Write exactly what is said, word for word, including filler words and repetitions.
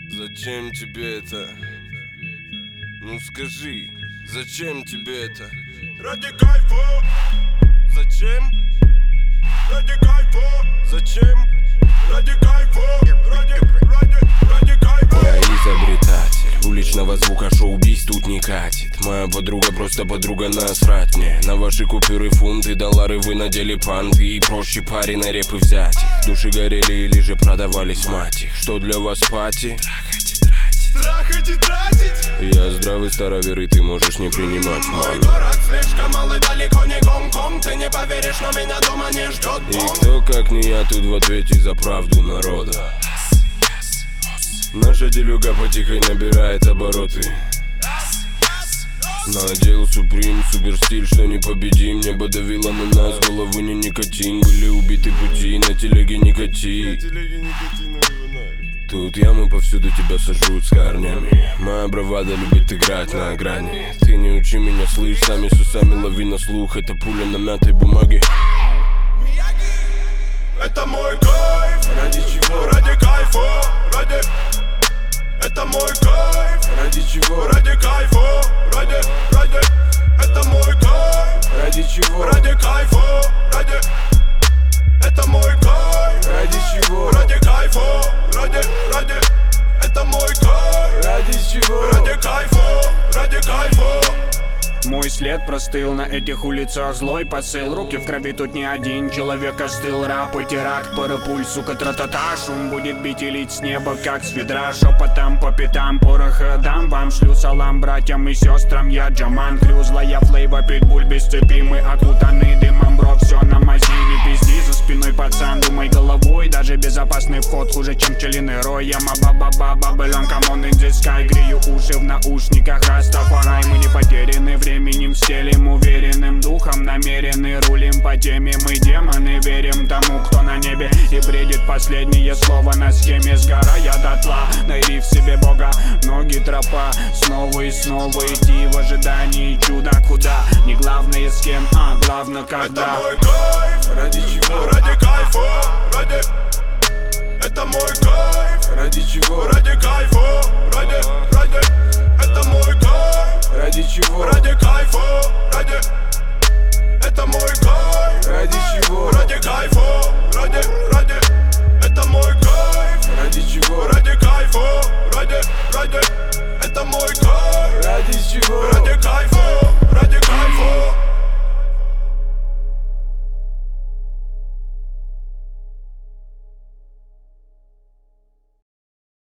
Зачем тебе это? Ну скажи, зачем тебе это? Ради кайфа. Зачем? Ради кайфа. Зачем? Ради кайфа. Ради, ради, ради кайфа. Я изобретатель уличного звука, шоу-биз тут не катит. Моя подруга просто подруга, насрать мне на ваши купюры, фунты, доллары. Вы надели панты и проще пари на репы взять их. Души горели или же продавались мать их. Что для вас пати? Трахать и тратить. Я здравый старовер, и ты можешь не принимать Мой мало. город слишком малый, далеко не Гонконг. Ты не поверишь, но меня дома не ждет И бомб. кто, как не я, тут в ответе за правду народа. Наша делюга потихоньку набирает обороты. Надел Суприм, супер стиль, что непобедим. Небо давило на нас, головы не никотин. Были убиты пути, на телеге никотин. Тут ямы повсюду, тебя сожрут с корнями. Моя бравада любит играть на грани. Ты не учи меня, слышь, сами с усами лови на слух. Это пуля на мятой бумаге. Это мой кайф. Ради чего? Ради кайфа. Ради. Это мой кайф. Ради чего? Ради кайфа. Ради, ради. Это мой кайф. Ради чего? Ради кайфа. Ради. Это мой кайф. Ради чего? Ради кайфа. Ради, ради. Это мой кайф. Ради чего? Ради кайфа. Ради кайфа. Мой след простыл на этих улицах, злой посыл. Руки в крови, тут не один человек остыл. Рап и теракт, парапуль, сука, тра-та-та. Шум будет бить и лить с неба, как с ведра. Шепотом по пятам, пороха дам. Вам шлю салам братьям и сестрам. Я Джаман, крю, злая флейва, питбуль без цепи. Мы окутаны дымом, бро, все на мази. Не пизди за спиной, пацан, думай головой. Даже безопасный вход хуже, чем пчелиный рой. Яма ба-ба-ба, бабелон, камон, in the sky. Грею уши в наушниках, Растафарай. Мы не потеряны временем, стелим уверенным духом. Намерены, рулим по теме, мы демоны. Верим тому, кто на небе и бредит последнее слово на схеме. Сгорая дотла, найди в себе Бога. Ноги тропа, снова и снова идти в ожидании чуда. Куда? Не главное с кем, а главное когда. Это мой кайф. Ради чего? Ради кайфа. Ради. Это мой кайф. Ради чего? Ради кайфа. Ради, ради. Это мой кайф. Ради чего? Ради кайфа. Ради.